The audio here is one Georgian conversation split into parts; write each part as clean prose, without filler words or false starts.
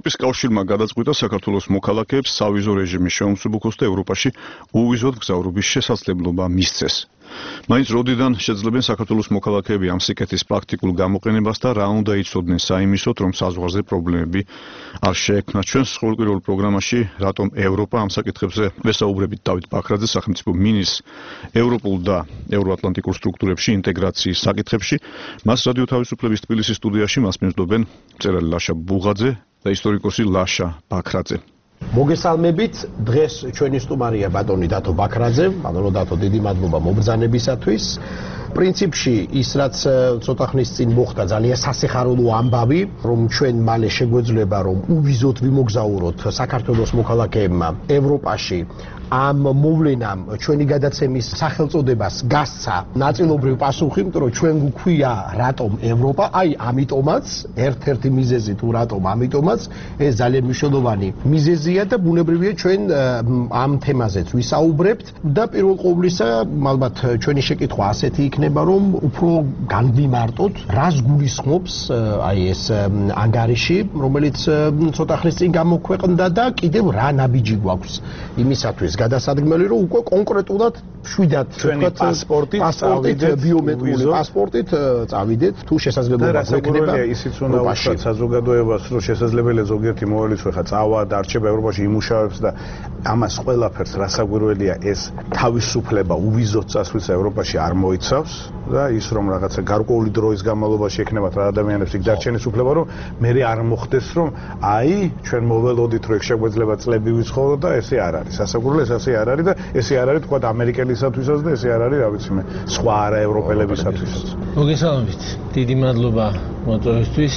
ევროპის კავშირმა გადაწყვიტა საქართველოს მოქალაქეებს სავიზო რეჟიმის შეუმსუბუქოს და ევროპაში უვიზოდ გზავრობის შესაძლებლობა მისცეს. მაინც როდიდან შეძლებენ საქართველოს მოქალაქეები ამ სიკეთის პრაქტიკულ გამოყენებას და რა უნდა იცოდნენ საიმისოდ, რომ საზღვარზე პრობლემები არ შეექმნათ. ჩვენს ყოველკვირეულ პროგრამაში რატომ ევროპა ამ საკითხებზე ვესაუბრებით დავით ბაქრაძე, სახელმწიფო მინისტრს ევროპულ და ევროატლანტიკურ სტრუქტურებში ინტეგრაციის საკითხებში. მას რადიო თავისუფლების თბილისის სტუდიაში მას მისდობენ მწერალი ლაშა ბუღაძე და ისტორიკოსი ლაშა ბაქრაძე. მოგესალმებით, დღეს ჩვენი სტუმარია ბატონი დათო ბაქრაძე. ბატონო დათო, დიდი მადლობა მობრძანებისათვის. პრინციპში ის რაც ცოტა ხნის წინ მოხდა ძალიან სასიხარულო ამბავი, რომ ჩვენ მალე შეგვეძლება რომ უვიზოდ ვიმოგზაუროთ საქართველოს მოქალაქეებმა ევროპაში. ამ მოვლენამ ჩვენი გადაცემის სახელწოდებას გასცა ნაწილობრივ პასუხი, იმიტომ რომ ჩვენ გვქვია რატომ ევროპა, აი ამიტომაც ერთ-ერთი მიზეზი თუ რატომ ამიტომაც ეს ძალიან მნიშვნელოვანი მიზეზია და ბუნებრივია ჩვენ ამ თემაზეც ვისაუბრებთ და პირველ ყოვლისა ალბათ ჩვენი შეკითხვა ასეთი იქნება რომ უფრო განვიმარტოთ რას გულისხმობს აი ეს ანგარიში რომელიც ცოტა ხნის წინ გამოქვეყნდა და კიდევ რა ნაბიჯი გვაქვს იმისათვის გადასადგმელი რომ უკვე კონკრეტულად შვიდად ჩვენი პასპორტით ბიომეტრიული პასპორტით წავიდეთ თუ შესაძლებლობა გვექნება ისიც უნდა უთხრათ საზოგადოებას რომ შესაძლებელია ზოგიერთი მოვალეც ხა წავა და არჩება ევროპაში იმუშავებს და ამას ყველაფერს რასაკვირველია ეს თავისუფლება უვიზოდ წასვლის ევროპაში არ მოიცავს და ის რომ რაღაცა გარკვეული დროის განმავლობაში ექნებათ რა ადამიანებს იქ დარჩენის უფლება რომ მე არ მოხდეს რომ აი ჩვენ მოველოდით რომ შეგვეძლება წლები ვიცხოვრო და ესე არ არის სასაკვირველია ესე არ არის და ესე არ არის თქვა ამერიკელისათვისაც და ესე არ არის რა ვიცი მე სხვა არაევროპელებისათვისაც მოგესალმებით დიდი მადლობა მოწვევისთვის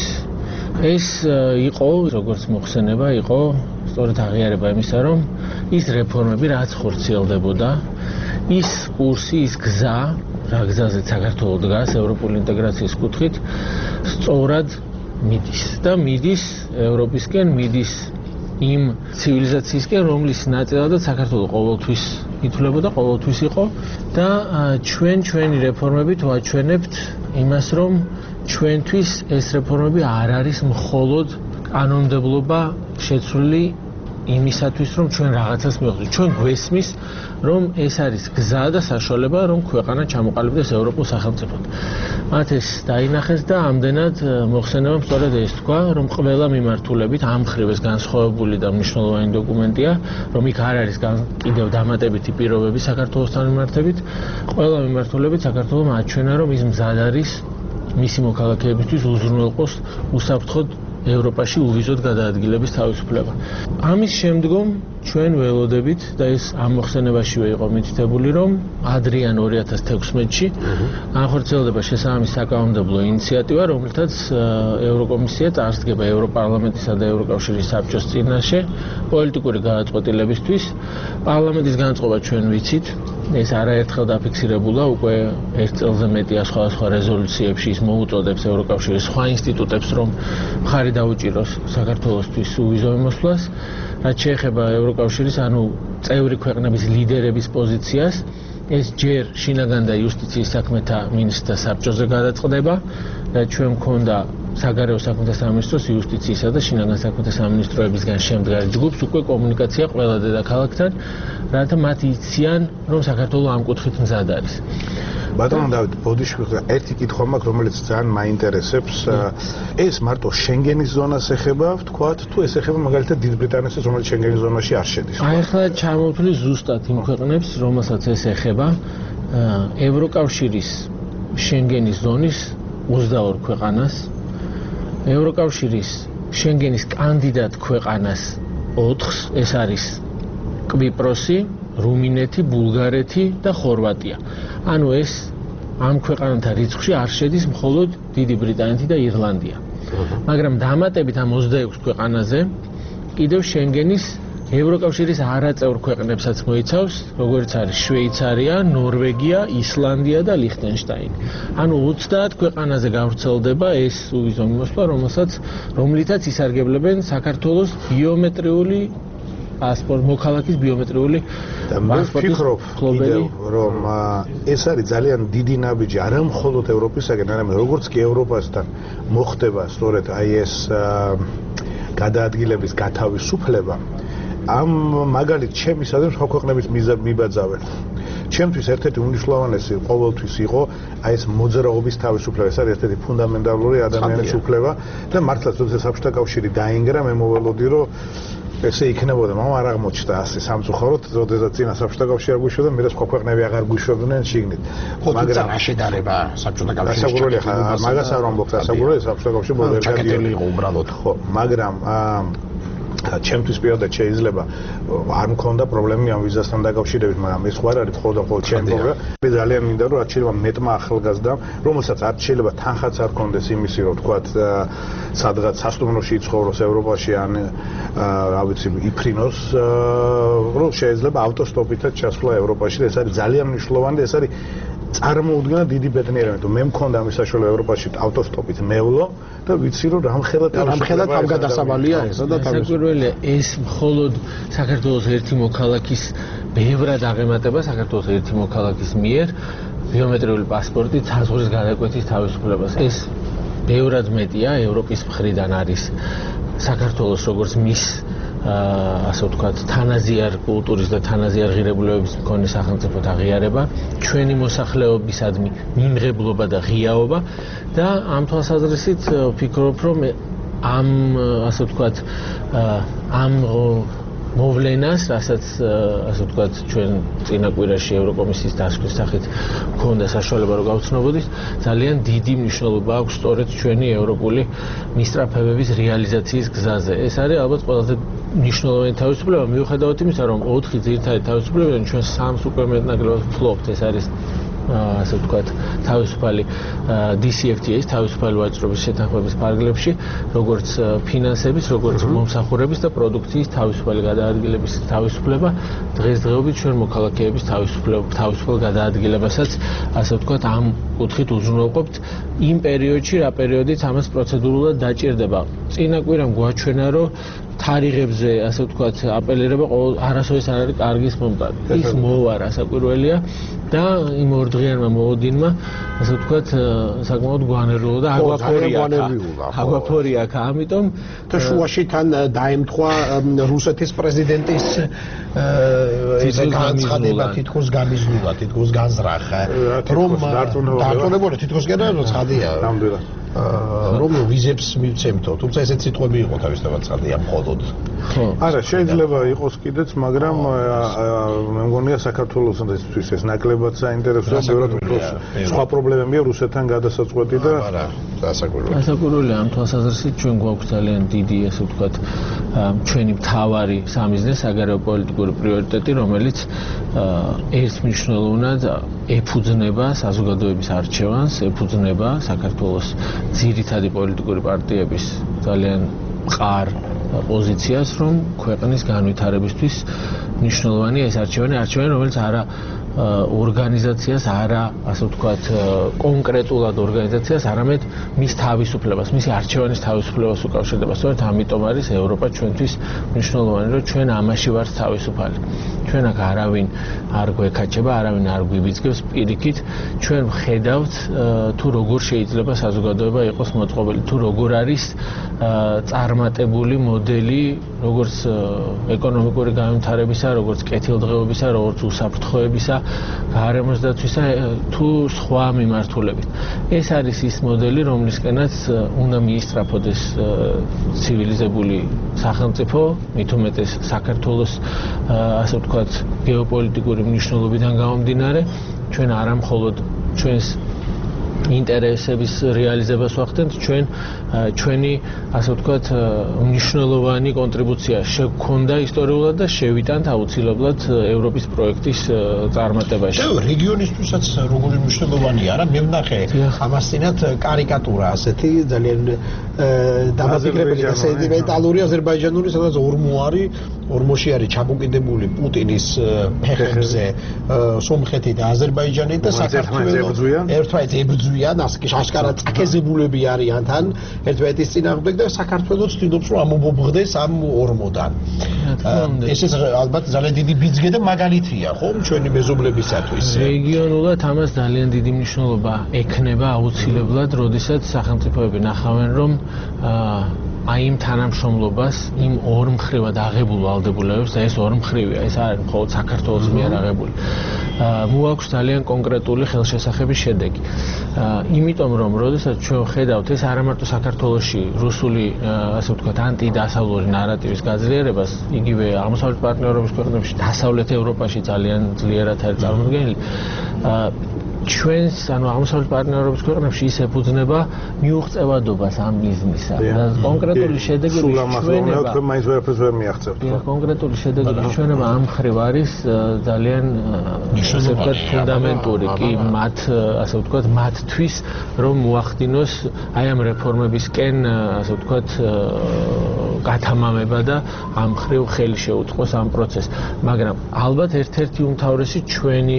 ეს იყო როგორც მოხსენება იყო სწორედ აღიარება იმისა რომ ის რეფორმები რაც ხორციელდებოდა ის კურსი ის გზა რა გზაზეც საქართველოს დგას ევროპული ინტეგრაციის კუთხით სწორად მიდის და მიდის ევროპისკენ მიდის იმ ცივილიზაციისკენ რომლის ნაწილადაც საქართველოს ყოველთვის ითვლებოდა ყოველთვის იყო და ჩვენი რეფორმებით ვაჩვენებთ იმას რომ ჩვენთვის ეს რეფორმები არ არის მხოლოდ კანონმდებლობა შეცვლილი იმისათვის რომ ჩვენ რაღაცას მივხვდით ჩვენ გვესმის რომ ეს არის გზა და საშუალება რომ ქვეყანა ჩამოყალიბდეს ევროპულ სახელმწიფოდ მათ ეს დაინახეს და ამდენად მოხსენებამ სწორედ ეს თქვა რომ ყველა მიმართულებით ამ მხრივ ეს განსხვავებული და მნიშვნელოვანი დოკუმენტია რომ იქ არ არის კიდევ დამატებითი პირობები საქართველოსთან მიმართებით ყველა მიმართულებით საქართველოს აჩვენა რომ ის მზად არის მისი მოქალაქეებისთვის უზრუნველყოს უსაფრთხოდ ევროპაში უვიზოდ გადაადგილების თავისუფლება. ამის შემდგომ ჩვენ ველოდებით და ეს ამ მოხსენებაშივე იყო მითითებული რომ ადრიან 2016-ში განხორციელდება შესაბამისი საკანონმდებლო ინიციატივა რომელთაც ევროკომისია წარსდგება ევროპარლამენტისა და ევროკავშირის საბჭოს წინაშე პოლიტიკური გადაწყვეტილებისთვის პარლამენტის განწყობა ჩვენ ვიცით ეს არაერთხელ დაფიქსირებულა უკვე ერთ წელზე მეტია სხვადასხვა რეზოლუციებში ის მოუწოდებს ევროკავშირის სხვა ინსტიტუტებს რომ მხარი დაუჭიროს საქართველოსთვის უვიზო მიმოსვლას რაც შეეხება ევროკავშირის ანუ წევრი ქვეყნების ლიდერების პოზიციას ეს ჯერ შინაგან და იუსტიციის საქმეთა მინისტრთა საბჭოზე გადაწყდება და ჩვენ მქონდა საგარეო საქმეთა სამინისტროს იუსტიციისა და შინაგან საქმეთა სამინისტროებისგან შემდგარი ჯგუფს უკვე კომუნიკაცია ყველა დედაქალაქთან რათა მათ იციან რომ საქართველოს ამ კუთხით მზად არის ბატონო დავით ბოდიშვილი ერთი კითხვა მაქვს რომელიც ძალიან მაინტერესებს ეს მარტო შენგენის ზონას ეხება ვთქვათ თუ ეს ეხება მაგალითად დიდ ბრიტანეთს რომელიც შენგენის ზონაში არ შედის აი ახლა ჩამოვთვლი ზუსტად იმ ქვეყნებს რომელსაც ეს ეხება ევროკავშირის შენგენის ზონის 22 ქვეყანას ევროკავშირის შენგენის კანდიდატ ქვეყანას 4-ს ეს არის კვიპროსი, რუმინეთი, ბულგარეთი და ხორვატია. ანუ ეს ამ ქვეყანათა რიცხვში არ შედის მხოლოდ დიდი ბრიტანეთი და ირლანდია. მაგრამ დამატებით ამ 26 ქვეყანაზე კიდევ შენგენის ევროკავშირის არაწევრ ქვეყნებსაც მოიცავს, როგორც არის შვეიცარია, ნორვეგია, ისლანდია და ლიხტენშტაინი. ანუ 30 ქვეყანაზე გავრცელდება ეს უვიზო მიმოსვლა, რომლითაც ისარგებლებენ საქართველოს ბიომეტრიული პასპორტ მოქალაქის ბიომეტრიული პასპორტის მფიქრობ რომ ეს არის ძალიან დიდი ნაბიჯი არა მხოლოდ ევროპისაგან, არამედ როგორც კი ევროპასთან მოხდება სწორედ აი ეს გადაადგილების გათავისუფლება ამ მაგალით ჩემისადმი სხვა ქვეყნების მიბაძავენ. ჩემთვის ერთ-ერთი უნიშნულოვანესი ყოველთვის იყო აი ეს მოძრაობის თავისუფლება, ეს არის ერთ-ერთი ფუნდამენტალური ადამიანის უფლება და მართლაც როდესაც საბჭოთა კავშირი დაინგრა, მე მოველოდი რომ ესე იქნებოდა, მაგრამ არ აღმოჩნდა ასე სამწუხაროდ, როდესაც წინა საბჭოთა კავშირი არ გვიშვებდა, მე და სხვა ქვეყნები აღარ გვიშვებდნენ შიგნით. მაგრამ რა შედარება საბჭოთა კავშირის დასაგურელი ხა მაგას არ ვამბობ, დასაგურელი საბჭოთა კავშირი ბოლო ჩაკეტილი იყო უბრალოდ. ხო, მაგრამ ჩემთვის პირადად შეიძლება არ მქონდა პრობლემები ამ ვიზასთან დაკავშირებით, მაგრამ ეს ხო არ არის მხოლოდ ჩემი პრობლემა. მე ძალიან მინდა რომ რაც შეიძლება მეტმა ახალგაზრდამ, რომელსაც არ შეიძლება თანხაც არ კონდეს იმისი, რომ თქვათ სადღაც სასტუმროში იცხოვროს ევროპაში ან რა ვიცი, იფრინოს, რომ შეიძლება ავტოსტოპითაც ჩასვლა ევროპაში და ეს არის ძალიან მნიშვნელოვანი და ეს არის წარმოუდგენლად დიდი ბედნიერება, რომ მე მქონდა ამის საშუალება ევროპაში ავტოსტოპით მევლო და ვიცი რომ რამხელა თავგადასავალია ესა და თავისუფლება ეს მხოლოდ საქართველოს ერთი მოქალაქის ბევრად აღემატება საქართველოს ერთი მოქალაქის მიერ ბიომეტრიული პასპორტი საზღვრის გადაკვეთის თავისუფლებას. ეს ბევრად მეტია ევროპის მხრიდან არის საქართველოს როგორც მის ასე ვთქვათ, თანაზიარ კულტურის და თანაზიარ ღირებულებების მქონე სახელმწიფოდ აღიარება, ჩვენი მოსახლეობისადმი მიმღებლობა და ღიაობა და ამ თვალსაზრისით ვფიქრობ, რომ ამ ასე ვთქვათ, ამ მოვლენას, რასაც ასე ვთქვათ, ჩვენ წინა კვირაში ევროკომისიის დასკვნის სახით მქონდა საშუალება რომ გავცნობოდით, ძალიან დიდი მნიშვნელობა აქვს სწორედ ჩვენი ევროპული მისწრაფებების რეალიზაციის გზაზე. ეს არის ალბათ ყველაზე მნიშვნელოვანი თავისუფლება, მიუხედავად იმისა, რომ 4 ძირითადი თავისუფლებიდან ჩვენ 3-ს უკვე მეტნაკლებად ვფლობთ. ეს არის ასე ვთქვათ, თავისუფალი DCFTA-ის თავისუფალი ვაჭრობის შეთანხმების ფარგლებში, როგორც ფინანსების, როგორც მომსახურების და პროდუქციის თავისუფალი გადაადგილების თავისუფლება, დღესდღეობით ჩვენ მოქალაქეების თავისუფალ გადაადგილებასაც, ასე ვთქვათ, ამ კუთხით უზრუნველყოფთ იმ პერიოდში, რა პერიოდით ამას პროცედურულად დაჭირდება. წინა კვირამ გვაჩვენა, რომ თარიღებზე, ასე ვთქვათ, აპელირება არასოდეს არ არის კარგის მომტანი. ის მოვა რასაკვირველია და იმ ორდღიანმა მოლოდინმა, ასე ვთქვათ, საკმაოდ გვანერულო და აგვაფორია აქ, ამიტომ და შუაში თან დაემთხვა რუსეთის პრეზიდენტის ესე განცხადება თითქოს გამიზნულა, თითქოს განზრახა, რომ დარწმუნებული თითქოს გენერალ ცხადია. ნამდვილად. რომ ვიზებს მივცემთო, თუმცა ესეც სიტყვები იყო თავისთავად ცხადია მხოლოდ. ხო. არა, შეიძლება იყოს კიდეც, მაგრამ მე მგონია საქართველოსთვის ეს ნაკლებად საინტერესოა, ბევრად უფრო სხვა პრობლემებია რუსეთთან გადასაწყვეტი და არა, დასაკვირველი. დასაკვირველი ამ თვალსაზრისით ჩვენ გვაქვს ძალიან დიდი, ასე ვთქვათ, ჩვენი მთავარი სამიზნე საგარეო პოლიტიკური პრიორიტეტი, რომელიც ერთ მნიშვნელოვნად ეფუძნება საზოგადოების არჩევანს, ეფუძნება საქართველოს ძირითადი პოლიტიკური პარტიების ძალიან მყარ პოზიციას, რომ ქვეყნის განვითარებისთვის მნიშვნელოვანი ეს არჩევანი, რომელიც არა ორგანიზაციას, არა, ასე ვთქვათ, კონკრეტულად ორგანიზაციას, არამედ მის თავისუფლებას, მისი არჩევანის თავისუფლებას უკავშირდება. სწორედ ამიტომ არის ევროპა ჩვენთვის მნიშვნელოვანი, რომ ჩვენ ამაში ვართ თავისუფალი. ჩვენ აქ არავინ არ გვეკაჩება, არავინ არ გვიბიძგებს პირიქით. ჩვენ ვხედავთ თუ როგორ შეიძლება საზოგადოება იყოს მოწყობილი, თუ როგორ არის წარმატებული მოდელი, როგორც ეკონომიკური განვითარებისა, როგორც კეთილდღეობისა, როგორც უსაფრთხოებისა, გარემოს დაცვისა, თუ სხვა მიმართულებით. ეს არის ის მოდელი, რომლისკენაც უნდა მიისწრაფოდეს ცივილიზებული სახელმწიფო, მით უმეტეს საქართველოს, ასე ვთქვათ, გეოპოლიტიკური მნიშვნელობიდან გამომდინარე, ჩვენ არა მხოლოდ ჩვენს ინტერესების რეალიზებას ვახდენთ, ჩვენი, ასე ვთქვათ, მნიშვნელოვანი კონტრიბუცია შეგვქონდა ისტორიულად და შევიტანთ აუცილებლად ევროპის პროექტის წარმატებაში. და რეგიონისთვისაც როგორი მნიშვნელოვანია, რა მე ვნახე ამასთანავ კარიკატურა ასეთი ძალიან დამაფიქრებელი და სენტიმენტალური აზერბაიჯანული, სადაც ორმოში არის ჩამოკიდებული პუტინის ფეხებზე სომხეთი და აზერბაიჯანი და საქართველოს ერთმანეთს ებრძვიან, აშკარად წაკეზებულები არიან თან ერთმანეთის წინააღმდეგ და საქართველოს ცდილობს რომ ამობობღდეს ამ ორმოდან. ეს ალბათ ძალიან დიდი ბიძგე და მაგალითია, ხო, ჩვენი მეზობლებისათვის. რეგიონულად ამას ძალიან დიდი მნიშვნელობა ექნება აუცილებლად, როდესაც სახელმწიფოები ნახავენ, რომ აი იმ თანამშრომლობას, იმ ორმხრივად აღებულ ვალდებულებებს და ეს ორმხრივია, ეს არ არის მხოლოდ საქართველოს მიერ აღებული. მოაქვს ძალიან კონკრეტული ხელშესახების შედეგი. იმიტომ რომ როდესაც ჩვენ ხედავთ ეს არა მარტო საქართველოში რუსული ასე ვთქვათ ანტიდასავლური ნარატივის გაძლიერებას, იგივე აღმოსავლეთ პარტნიორობის ქვეყნებში, დასავლეთ ევროპაში ძალიან ძლიერად არის წარმოდგენილი. ჩვენს ანუ აღმოსავლეთ პარტნიორობის ქვეყნებში ის ეფუძნება მიუღწევადობას ამ მიზნისა. კონკრეტული შედეგები ჩვენება თქვენ მაინც ვერაფერს ვერ მიაღწევთ. კონკრეტული შედეგები ჩვენება ამ მხრივ არის ძალიან ასე ვთქვათ ფუნდამენტური კი მათ ასე ვთქვათ მათთვის რომ მოახდინოს აი ამ რეფორმებისკენ ასე ვთქვათ გათამამება და ამ მხრივ ხელი შეუწყოს ამ პროცესს. მაგრამ ალბათ ერთ-ერთი უმთავრესი ჩვენი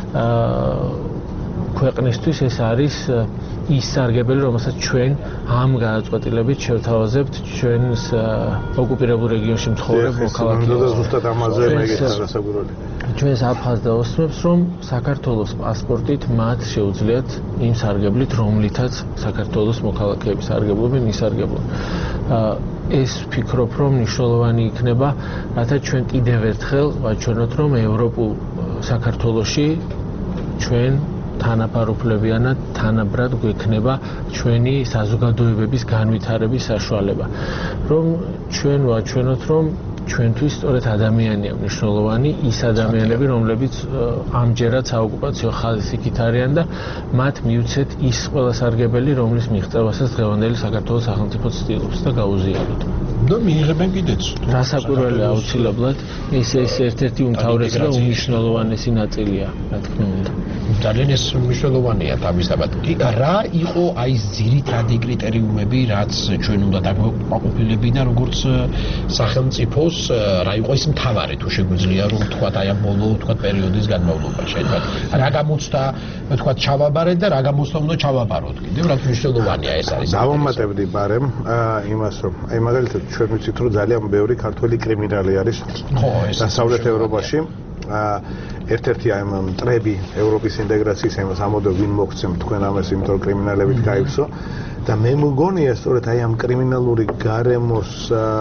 ქვეყნისთვის ეს არის ის სარგებელი, რომელსაც ჩვენ ამ გადაწყვეტილებით შევთავაზებთ ჩვენს ოკუპირებულ რეგიონში მცხოვრებ მოქალაქეებს. ზუსტად ამაზე მეკითხა გასაგურებელი. ჩვენს აფხაზს და ოსმებს, რომ საქართველოს პასპორტით მათ შეუძლიათ იმ სარგებლით, რომლითაც საქართველოს მოქალაქეები სარგებლობენ, ისარგებლონ. ეს ვფიქრობ, რომ მნიშვნელოვანი იქნება, რათა ჩვენ კიდევ ერთხელ ვაჩვენოთ, რომ ევროპულ საქართველოში ჩვენ თანაფარუფლებიანად თანაბრად გვექნება ჩვენი საზოგადოებების განვითარების საშუალება. რომ ჩვენ ვაჩვენოთ, რომ ჩვენთვის სწორედ ადამიანია მნიშვნელოვანი, ის ადამიანები, რომლებიც ამჯერად საოკუპაციო ხაზის იქით არიან და მათ მიუცეთ ის ყველა სარგებელი, რომლის მიღწევასაც დღევანდელი საქართველოს სახელმწიფო ცდილობს და გაუზიაროთ. და მიიღებენ კიდეც. რასაკვირველია აუცილებლად, ეს ერთ-ერთი უმთავრესი და უმნიშვნელოვანესი ნაწილია, რა თქმა უნდა. ძალიან ეს მნიშვნელოვანია თავისთავად. რა იყო აი ეს ძირითადი კრიტერიუმები, რაც ჩვენ უნდა დაგვაყოფილებინა როგორც სახელმწიფოს, რა იყო ის მთავარი თუ შეგვიძლია რომ ვთქვათ აი ამ ბოლო ვთქვათ პერიოდის განმავლობაში, რა გამოცდა ვთქვათ ჩავაბარეთ და რა გამოცდა უნდა ჩავაბაროთ კიდევ, რაც მნიშვნელოვანია ეს არის. დავამატებდი ბარემ იმას რომ აი მაგალითად ჩვენ ვიცით რომ ძალიან ბევრი ქართველი კრიმინალი არის დასავლეთ ევროპაში. ერთ-ერთი აი ამ მტრები ევროპის ინტეგრაციის იმას ამოდო ვინ მოგცემ თქვენ ამას იმიტომ რომ კრიმინალებით გაიფსო და მე მგონია სწორედ აი ამ კრიმინალური გარემოს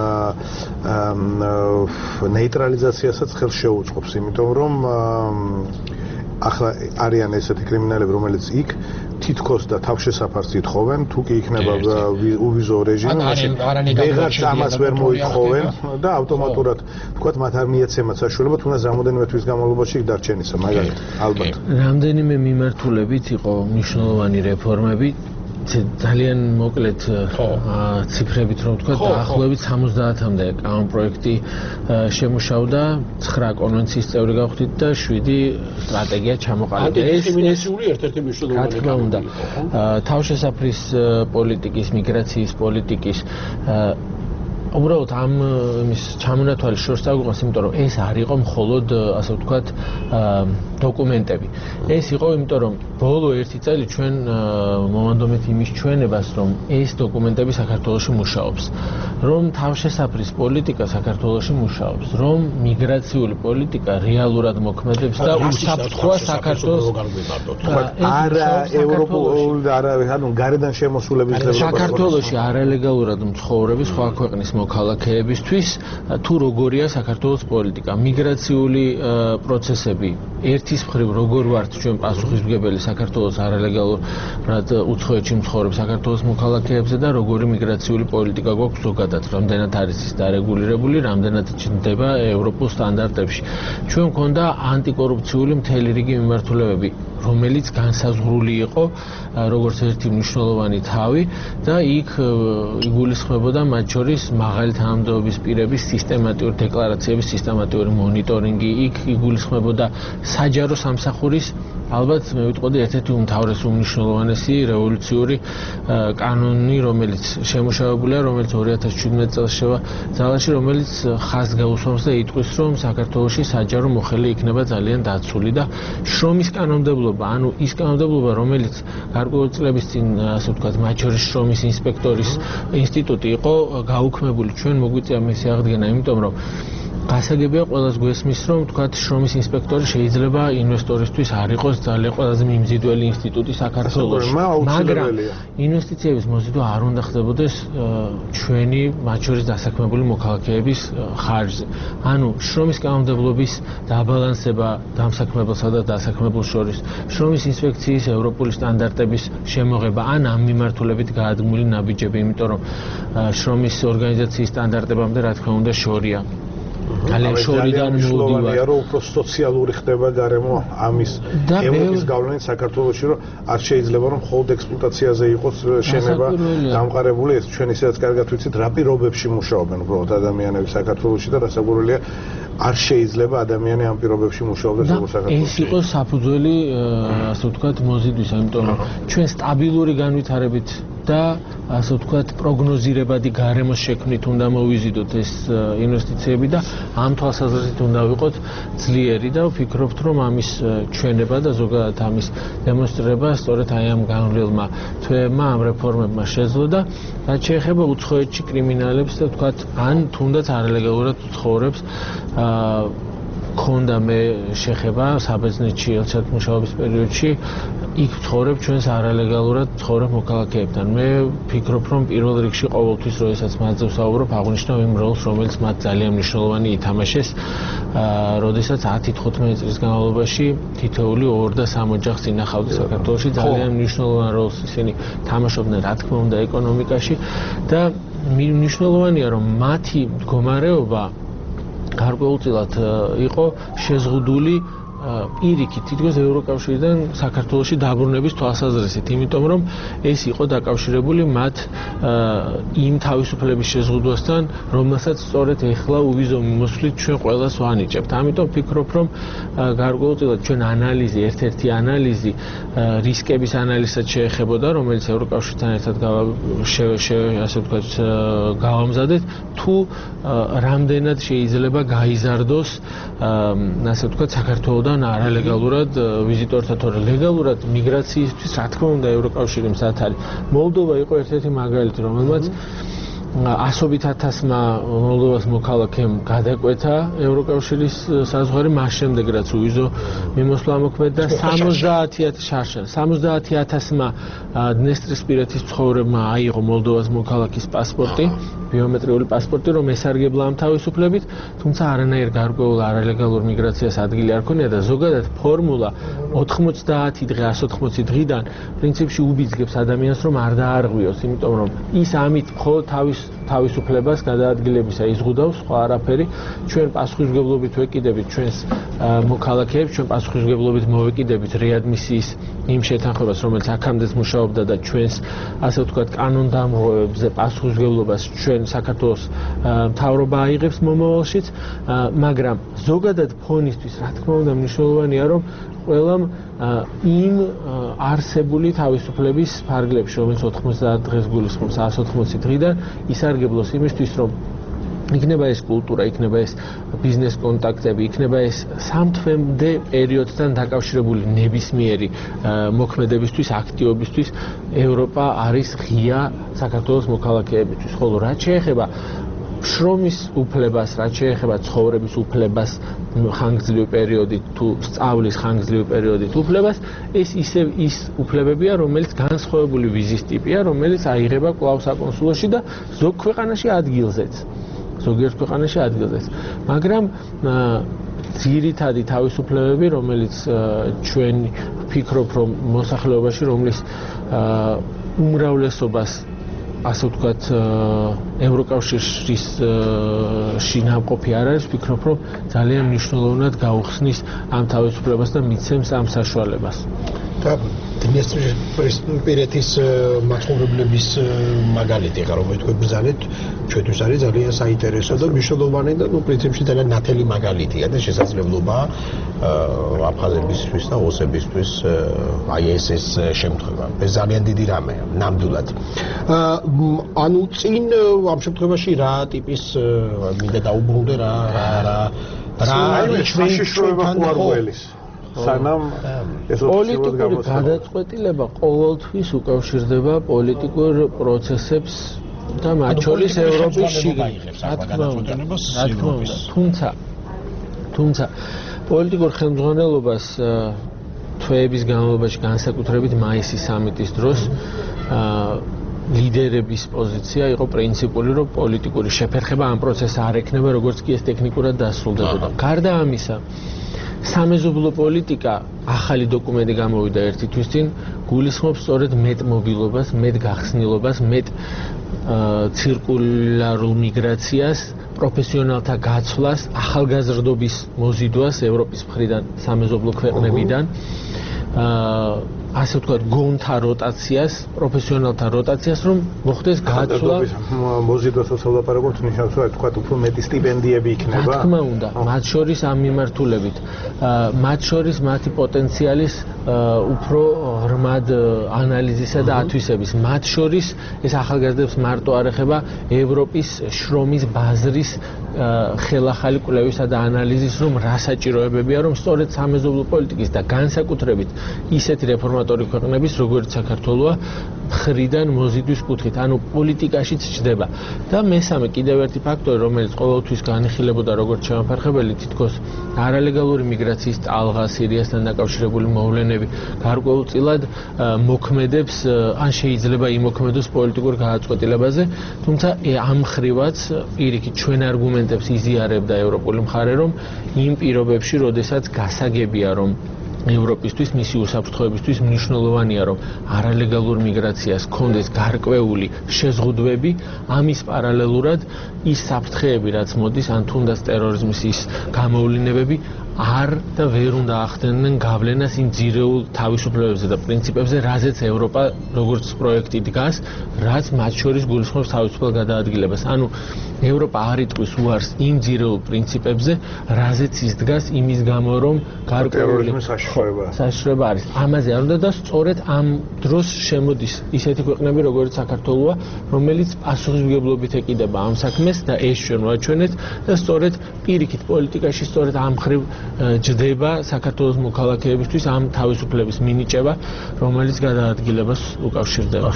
ნეიტრალიზაციასაც ხელს შეუწყობს იმიტომ რომ ახლა არიან ესეთი კრიმინალები რომელიც იქ თითქოს და თავშესაფარს ითხოვენ თუ კი იქნება უვიზო რეჟიმი მაშინ ვეღარც ამას ვერ მოითხოვენ და ავტომატურად თქვათ მათ არ მიეცემათ საშუალება თუნდაც რამოდენიმე თვის განმავლობაში დარჩენისა მაგალითად ალბათ რამდენიმე მიმართულებით იყო მნიშვნელოვანი რეფორმები ძალიან მოკლედ ციფრებით რომ ვთქვა დაახლოებით 70-მდე ამ პროექტი შემუშავდა 9 კონვენციის წევრი გავხდით და 7 სტრატეგია ჩამოყალიბდა. ეს ერთ-ერთი მნიშვნელოვანი რა თქმა უნდა თავშესაფრის პოლიტიკის, მიგრაციის პოლიტიკის უბრალოდ ამ იმის ჩამონათვალის შორს დაგვიყვანს, იმიტომ რომ ეს არ იყო მხოლოდ ასე ვთქვათ დოკუმენტები. ეს იყო იმიტომ რომ ბოლო 1 წელი ჩვენ მომანდომეთ იმის ჩვენებას რომ ეს დოკუმენტები საქართველოში მუშაობს, რომ თავშესაფრის პოლიტიკა საქართველოში მუშაობს, რომ მიგრაციული პოლიტიკა რეალურად მოქმედებს და უსაფრთხოა საქართველოს არა ევროპულ არა ანუ გარედან შემოსულების საქართველოში არალეგალურად მცხოვრები სხვა ქვეყნის მოქალაქეებისთვის თუ როგორია საქართველოს პოლიტიკა, მიგრაციული პროცესები ერთის მხრივ როგორ ვართ ჩვენ პასუხისმგებელი საქართველოს არალეგალურად უცხოეთში მცხოვრებ საქართველოს მოქალაქეებზე და როგორი მიგრაციული პოლიტიკა გვაქვს ზოგადად, რამდენად არის ის დარეგულირებული, რამდენად ჩნდება ევროპულ სტანდარტებში. ჩვენ მქონდა ანტიკორუფციული მთელი რიგი მიმართულებები, რომელიც განსაზღვრული იყო როგორც ერთი მნიშვნელოვანი თავი და იქ იგულისხმებოდა მათ შორის მაღალი თანამდებობის პირების სისტემატიური დეკლარაციების სისტემატიური მონიტორინგი, იქ იგულისხმებოდა საჯარო სამსახურის ალბათ მე ვიტყოდი ერთ-ერთი უმთავრესი უმნიშვნელოვანესი რევოლუციური კანონი, რომელიც შემუშავებულია, რომელიც 2017 წელს შევა ძალაში, რომელიც ხაზს გაუსვამს და იტყვის, რომ საქართველოში საჯარო მოხელი იქნება ძალიან დაცული და შრომის კანონმდებლობა, ანუ ის კანონმდებლობა, რომელიც გარკვეული წლების წინ, ასე ვთქვათ, მათ შორის შრომის ინსპექტორის ინსტიტუტი იყო გაუქმებული, ჩვენ მოგვიწია მისი აღდგენა, იმიტომ რომ გასაგებია ყველას გვესმის, რომ თქვათ შრომის ინსპექტორი შეიძლება ინვესტორისთვის არ იყოს ძალიან ყველაზე მიმზიდველი ინსტიტუტი საქართველოში, მაგრამ ინვესტიციების მოზიდვა არ უნდა ხდებოდეს ჩვენი მათ შორის დასაქმებული მოქალაქეების ხარჯზე. ანუ შრომის კანონმდებლობის დაბალანსება დამსაქმებელსა და დასაქმებულ შორის, შრომის ინსპექციის ევროპული სტანდარტების შემოღება ან ამ მიმართულებით გაადგმული ნაბიჯები, იმიტომ რომ შრომის ორგანიზაციის სტანდარტებამდე რა თქმა უნდა შორია. ძალიან შორიდან მოვიდივარ. რომ უფრო სოციალური ხდება გარემო ამის ევროპის გავლენით საქართველოში, რომ არ შეიძლება რომ მხოლოდ ექსპლუატაციაზე იყოს შენება დამყარებული. ეს ჩვენ ისედაც კარგად ვიცით, რა პირობებში მუშაობენ უბრალოდ ადამიანები საქართველოში და რასაკვირველია არ შეიძლება ადამიანი ამ პირობებში მუშაობდეს როგორც საქართველოში. ეს იყო საფუძველი, ასე ვთქვათ, მოზიდვის, იმიტომ რომ ჩვენ სტაბილური განვითარებით და ასე ვთქვათ, პროგნოზირებადი გარემოს შექმნით უნდა მოვიზიდოთ ეს ინვესტიციები და ამ თვალსაზრისით უნდა ვიყოთ ძლიერი და ვფიქრობთ, რომ ამის ჩვენება და ზოგადად ამის დემონსტრირება სწორედ აი ამ განვლილმა თვეებმა, ამ რეფორმებმა შეძლო და რაც შეეხება უცხოეთში კრიმინალებს და ვთქვათ, ან თუნდაც არალეგალურად ცხოვრებს ქონდა მე შეხება საბერძნეთში ელჩად მუშაობის პერიოდში იქ ცხოვრებ ჩვენს არალეგალურად ცხოვრებ მოქალაქეებთან. მე ვფიქრობ, რომ პირველ რიგში ყოველთვის როდესაც მათზე ვსაუბრობ, აღნიშნავ იმ როლს, რომელიც მათ ძალიან მნიშვნელოვანი ითამაშეს, როდესაც 10-15 წლის განმავლობაში თითოეული 2 და 3 ოჯახს ინახავდა საქართველოში, ძალიან მნიშვნელოვან როლს ისინი თამაშობდნენ, რა თქმა უნდა, ეკონომიკაში და მნიშვნელოვანია, რომ მათი მდგომარეობა გარკვეულწილად იყო შეზღუდული პირიქით თითქოს ევროკავშირიდან საქართველოში დაბრუნების თვალსაზრისით, იმიტომ რომ ეს იყო დაკავშირებული მათ იმ თავისუფლების შეზღუდვასთან, რომელსაც სწორედ ეხლა უვიზო მიმოსვლით ჩვენ ყველას ვანიჭებთ. ამიტომ ვფიქრობ, რომ გარკვეულწილად ჩვენ ანალიზი, ერთ-ერთი ანალიზი რისკების ანალიზსაც შეეხებოდა, რომელიც ევროკავშირთან ერთად ასე ვთქვათ გავამზადეთ, თუ რამდენად შეიძლება გაიზარდოს ასე ვთქვათ საქართველოს არალეგალურად ვიზიტორთა თორე ლეგალურად მიგრაციისთვის რა თქმა უნდა ევროკავშირი მზად არის. მოლდოვა იყო ერთ-ერთი მაგალითი, რომელმაც 100,000-მა მოლდოვას მოქალაქემ გადაკვეთა ევროკავშირის საზღვარი, მას შემდეგ რაც უვიზო მიმოსვლა მოქმედა 70,000-მა დნესტრისპირეთის მცხოვრებმა აიღო მოლდოვას მოქალაქის პასპორტი, ბიომეტრიული პასპორტი, რომ ესარგებლა ამ თავისუფლებით, თუმცა არანაირ გარკვეულ არალეგალურ მიგრაციას ადგილი არ ქონია და ზოგადად ფორმულა 90 დღე 180 დღიდან პრინციპში უბიძგებს ადამიანს, რომ არ დაარღვიოს, იმიტომ რომ ის ამით მხოლოდ თავისუფლებას გადაადგილებისა იზღუდავს, სხვა არაფერი. ჩვენ პასუხისმგებლობით ვეკიდებით ჩვენს მოქალაქეებს, ჩვენ პასუხისმგებლობით მოვეკიდებით რეადმისიის იმ შეთანხმებას, რომელიც აქამდეც მუშაობდა და ჩვენს ასე ვთქვათ კანონდამღვრევებზე პასუხისმგებლობას ჩვენ საქართველოს მთავრობა აიღებს მომავალშიც, მაგრამ ზოგადად ფონისთვის რა თქმა უნდა მნიშვნელოვანია, რომ ყველამ იმ არსებული თავისუფლების ფარგლებში, რომელიც 90 დღეს გულისხმობს 180 დღიდან, ისარგებლოს იმისთვის, რომ იქნება ეს კულტურა, იქნება ეს ბიზნეს კონტაქტები, იქნება ეს სამთვემდე პერიოდთან დაკავშირებული ნებისმიერი მოქმედებისთვის, აქტივობისთვის ევროპა არის ღია საქართველოს მოქალაქეებისთვის. ხოლო რაც შეეხება შრომის უფლებას, რაც შეეხება ცხოვრების უფლებას ხანგრძლივი პერიოდით თუ სწავლის ხანგრძლივი პერიოდით უფლებას, ეს ისევ ის უფლებებია, რომელიც განსხვავებული ვიზის ტიპია, რომელიც აიღება კვლავ საკონსულოში და ზოგ ქვეყანაში ადგილზეც. ზოგიერთ ქვეყანაში ადგილზეც. მაგრამ ძირითადი თავისუფლებები, რომელიც ჩვენ ვფიქრობ, რომ მოსახლეობაში, რომლის უმრავლესობას ასე ვთქვათ ევროკავშირის შინამყოფი არ არის, ვფიქრობ, რომ ძალიან მნიშვნელოვნად გაუხსნის ამ თავისუფლებას და მიცემს ამ საშუალებას. და დნესტრისპირეთის მაცხოვრებლების მაგალითი, რომ თქვენ ბრძანეთ, ჩვენთვის არის ძალიან საინტერესო და მნიშვნელოვანი და პრინციპში ძალიან ნათელი მაგალითია და შესაძლებლობა აფხაზებისთვის და ოსებისთვის აი ეს შემთხვევა. ეს ძალიან დიდი რამეა, ნამდვილად. ანუ წინ ამ შემთხვევაში რა ტიპის მინდა დაუბრუნდე რა შაშიშროება ხوارგველის სანამ ეს პოლიტიკური გადაწყვეტილება ყოველთვის უკავშირდება პოლიტიკურ პროცესებს და მათ შორის ევროპის შიგნით, რა თქმა უნდა. თუმცა პოლიტიკურ ხელმძღვანელობას თვეების განმავლობაში განსაკუთრებით მაისის სამიტის დროს ლიდერების პოზიცია იყო პრინციპული, რომ პოლიტიკური შეფერხება ამ პროცესს არ ექნება, როგორც კი ეს ტექნიკურად დასრულდებოდა. გარდა ამისა, სამეზობლო პოლიტიკა ახალი დოკუმენტი გამოვიდა ერთი თვის წინ, გულისხმობს სწორედ მეტ მობილობას, მეტ გახსნილობას, მეტ ცირკულარულ მიგრაციას, პროფესიონალთა გაცვლას, ახალგაზრდობის მოზიდვას ევროპის მხრიდან სამეზობლო ქვეყნებიდან, ასე ვთქვათ, გონთა როტაციას, პროფესიონალთა როტაციას, რომ მოხდეს გაცვლა. მოზიდვას ვსაუბრობთ, ნიშნავს, რომ თქვათ, უფრო მეტი სტიპენდიები იქნება. რა თქმა უნდა, მათ შორის ამ მიმართულებით, მათ შორის მათი პოტენციალის უფრო ღრმად ანალიზისა და ათვისების. მათ შორის ეს ახალგაზრდებს მარტო არ ეხება ევროპის შრომის ბაზრის ხელახალი კვლევისა და ანალიზის, რომ რა საჭიროებებია, რომ სწორედ სამეზობლო პოლიტიკის და განსაკუთრებით ისეთი რეფორმატორი ქვეყნების, როგორც საქართველოა, მხრიდან მოზიდვის კუთხით, ანუ პოლიტიკაშიც ჩდება. და მესამე კიდევ ერთი ფაქტორი, რომელიც ყოველთვის განიხილებოდა როგორც შემოფერხებელი, თითქოს არალეგალური მიგრაციის ტალღა სირიასთან დაკავშირებული მოვლენები გარკვეულწილად მოქმედებს, ან შეიძლება იმოქმედოს პოლიტიკურ გააწყვეტილებაზე, თუმცა ამ ხრივაც პირიქით ჩვენ არგუმენტებს იზიარებდა ევროპული მხარე, რომ იმ პირობებში, როდესაც გასაგებია, რომ ევროპისთვის, მისი უსაფრთხოებისთვის მნიშვნელოვანია, რომ არალეგალურ მიგრაციას ჰქონდეს გარკვეული შეზღუდვები, ამის პარალელურად ის საფრთხეები, რაც მოდის, ან თუნდაც ტერორიზმის ის გამოვლინებები არ და ვერ უნდა ახდენენ გავლენას იმ ძირეულ თავისუფლებებზე და პრინციპებზე, რაზეც ევროპა როგორც პროექტი დგას, რაც მათ შორის გულისხმობს თავისუფალ გადაადგილებას. ანუ ევროპა არ იტყვის უარს იმ ძირეულ პრინციპებზე, რაზეც ის დგას, იმის გამო, რომ გარკვეული საშიშროება არის. ამაზე არ უნდა და სწორედ ამ დროს შემოდის ისეთი ქვეყნები, როგორც საქართველოა, რომელიც პასუხისმგებლობით ეკიდება ამ საქმეს და ეს ჩვენ ვაჩვენეთ და სწორედ პირიქით პოლიტიკაში სწორედ ამ ხრივ ჯდება საქართველოს მოქალაქეებისთვის ამ თავისუფლების მინიჭება, რომელიც გადაადგილებას უკავშირდება.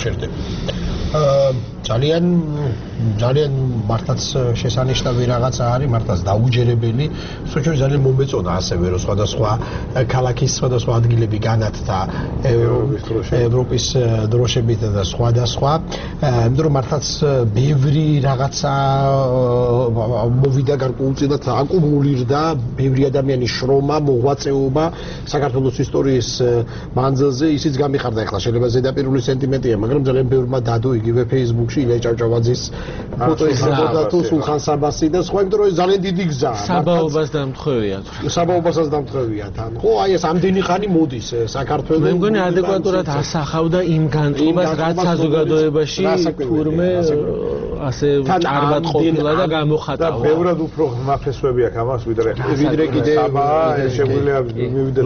ძალიან მართლაც შესანიშნავი რაღაცა არის, მართლაც დაუჯერებელი. სწორედ ძალიან მომეწონა ასევე, რომ სხვადასხვა ქალაქის სხვადასხვა ადგილები განათდა ევროპის დროშებით და სხვადასხვა. იმიტომ რომ მართლაც ბევრი რაღაცა მოვიდა გარკვეულწილად აკუმულირდა, ბევრი ადამიანის შრომა, მოღვაწეობა საქართველოს ისტორიის მანძილზე, ისიც გამიხარდა. ახლა შეიძლება ზედაპირული სენტიმენტია, მაგრამ ძალიან ბევრმა დადო იგივე Facebook-ში ილია ჭავჭავაძის ფოტო ეხება თუ სულხან საბასი და სხვა, იმიტომ რომ ეს ძალიან დიდი გზაა. საბაობას დამთხოვია თუ. საბაობასაც დამთხოვია თან. ხო, აი ეს ამდენი ხანი მოდის საქართველოს. მე მგონი ადეკვატურად ასახავდა იმ განწყობას, რაც საზოგადოებაში თურმე ასე ჭარბად ყოფილა და გამოხატა. და ბევრად უფრო მაფესვები აქვს ამას ვიდრე კიდე საბა, შეგვიძლია მივიდეთ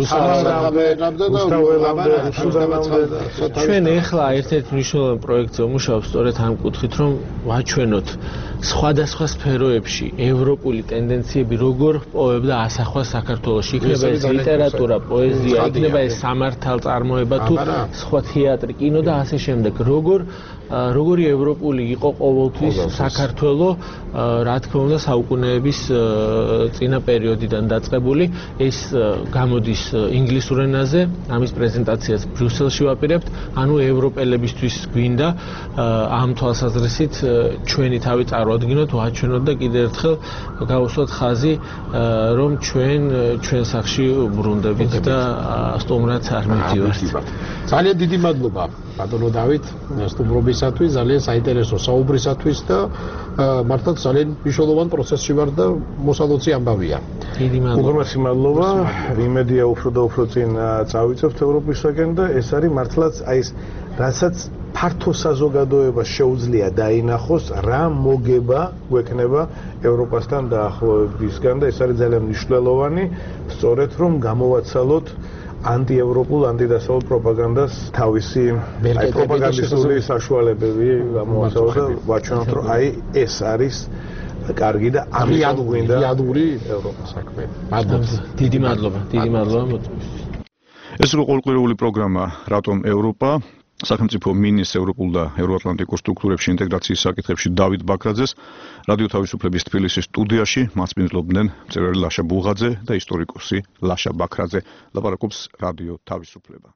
ჩვენ ეხლა ერთ-ერთ მნიშვნელოვან პროექტზე ვმუშაობთ სწორედ ამ კუთხით, რომ ვაჩვენოთ სხვადასხვა სფეროებში ევროპული ტენდენციები როგორ პოვებ და ასახვა საქართველოში. იქნება ეს ლიტერატურა, პოეზია, იქნება ეს სამართალწარმოება თუ სხვა თეატრი, კინო და ასე შემდეგ. როგორი ევროპული იყო ყოველთვის საქართველო, რა თქმა უნდა, საუკუნეების წინა პერიოდიდან დაწყებული. ეს გამოდის ინგლისურ ენაზე, ამის პრეზენტაციას ბრიუსელში ვაპირებთ. ანუ ევროპელებისთვის გვინდა ამ თვალსაზრისით ჩვენი თავი წარვადგინოთ, ვაჩვენოთ და კიდევ ერთხელ გავუსვათ ხაზი, რომ ჩვენ სახში ბრუნდებით და სტუმრად არ მივდივართ. ძალიან დიდი მადლობა ბატონო დავით სტუმრობისათვის, ძალიან საინტერესო საუბრისათვის და მართლაც ძალიან მნიშვნელოვან პროცესში ვარ და მოსალოცი ამბავია. დიდი მადლობა. უღრმესი მადლობა. იმედია უფრო და უფრო წინ წავიწევთ ევროპისაკენ და ეს არის მართლაც აი ეს რასაც ფართო საზოგადოებას შეუძლია დაინახოს, რა მოგება გვექნება ევროპასთან დაახლოებისგან და ეს არის ძალიან მნიშვნელოვანი, სწორედ რომ გამოვაცალოთ ანტიევროპულ, ანტიდასავლურ პროპაგანდას თავისი პროპაგანდისტული საშუალებები გამოვაცალოთ და ვაჩვენოთ, რომ აი ეს არის კარგი და ამიტომ გვინდა რეალური ევროპის საქმე. დიდი მადლობა მოწვევისთვის. ეს იყო ყოველკვირეული პროგრამა რატომ ევროპა. სახელმწიფო მინისტრ ევროპულ და ევროატლანტიკურ სტრუქტურებში ინტეგრაციის საკითხებში დავით ბაქრაძეს, რადიო თავისუფლების თბილისის სტუდიაში მასპინძლობდნენ მწერალი ლაშა ბულღაძე და ისტორიკოსი ლაშა ბაქრაძე. ლაპარაკობს რადიო თავისუფლება.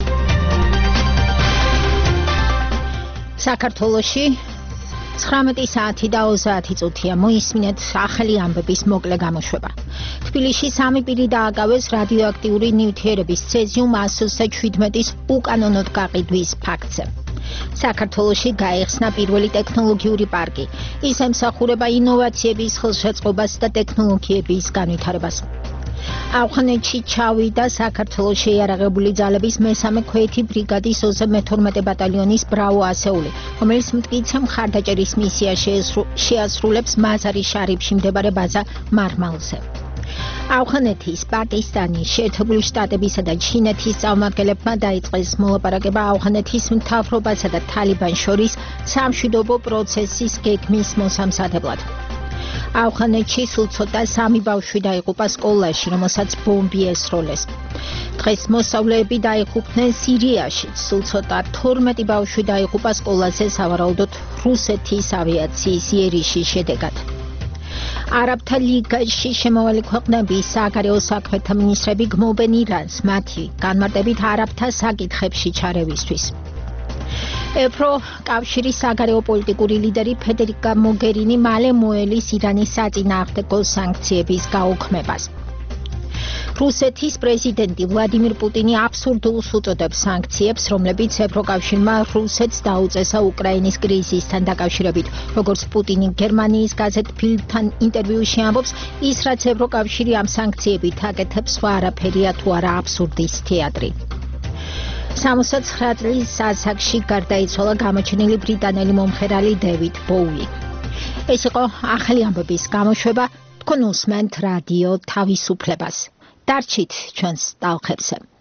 საქართველოში 19 საათი და 30 წუთია მოისმინეთ ახალი ამბების მოკლე გამოშვება. თბილისში 3 პირი დააგავეს რადიოაქტიური ნივთიერების ცეზიუმ 117-ის უკანონოდ გაყიდვის ფაქტზე. საქართველოში გაიხსნა პირველი ტექნოლოგიური პარკი. ის ემსახურება ინოვაციების ხელშეწყობას და ტექნოლოგიების განვითარებას. ავღანეთში ჩავიდა საქართველოს შეიარაღებული ძალების მესამე ქვეითი ბრიგადის 22 ბატალიონის ბრავო ასეული, რომელიც მტკიცე მხარდაჭერის მისია შეასრულებს მაზარი შარიფში მდებარე ბაზა მარმალზე. ავღანეთის, პაკისტანის, შეერთებული შტატებისა და ჩინეთის წარმომადგენლებმა დაიწყეს მოლაპარაკება ავღანეთის მთავრობასა და თალიბანს შორის სამშვიდობო პროცესის გეგმის მოსამზადებლად. ავღანეთში სულ ცოტა 3 ბავშვი დაიღუპა სკოლაში, რომელსაც ბომბი ესროლეს. დღეს მოსწავლეები დაიღუპნენ სირიაში, სულ ცოტა 12 ბავშვი დაიღუპა სკოლაზე სავარაუდოდ რუსეთის ავიაციის იერიში შედეგად. არაბთა ლიგაში შემავალი ქვეყნების საგარეო საქმეთა მინისტრები გმობენ ირანს მათი განმარტებით არაბთა საკითხებში ჩარევისთვის. ეფრო კავშირის საგარეო პოლიტიკური ლიდერი ფედერიკა მოგერინი მალე მოელის ირანის საწინააღმდეგო სანქციების გაუქმებას. რუსეთის პრეზიდენტი ვლადიმირ პუტინი აბსურდულს უწოდებს სანქციებს, რომლებიც ევროკავშირმა რუსეთს დაუწესა უკრაინის კრიზისთან დაკავშირებით. როგორც პუტინი გერმანიის გაზეთ ბილდთან ინტერვიუში ამბობს, ის რაც ევროკავშირი ამ სანქციებით აკეთებს, სხვა არაფერია თუ არა აბსურდის თეატრი. 69 წლის ასაკში გარდაიცვალა გამოჩენილი ბრიტანელი მომღერალი დევიდ ბოუი. ეს იყო ახალი ამბების გამოშვება. თქვენ უსმენთ რადიო თავისუფლებას. დარჩით ჩვენს ტალღებზე.